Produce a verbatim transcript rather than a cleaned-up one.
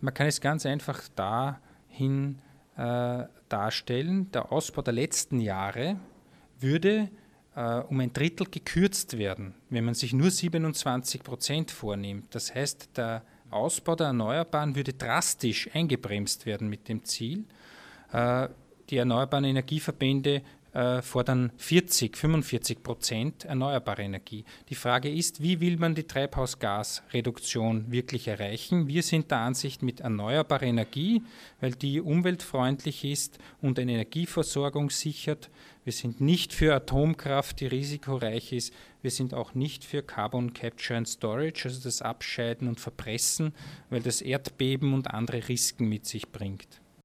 Man kann es ganz einfach dahin äh, darstellen, der Ausbau der letzten Jahre würde äh, um ein Drittel gekürzt werden, wenn man sich nur siebenundzwanzig Prozent vornimmt. Das heißt, der Ausbau der Erneuerbaren würde drastisch eingebremst werden mit dem Ziel. Äh, die Erneuerbaren Energieverbände äh, fordern vierzig, fünfundvierzig Prozent erneuerbare Energie. Die Frage ist, wie will man die Treibhausgasreduktion wirklich erreichen? Wir sind der Ansicht mit erneuerbarer Energie, weil die umweltfreundlich ist und eine Energieversorgung sichert. Wir sind nicht für Atomkraft, die risikoreich ist. Wir sind auch nicht für Carbon Capture and Storage, also das Abscheiden und Verpressen, weil das Erdbeben und andere Risiken mit sich bringt.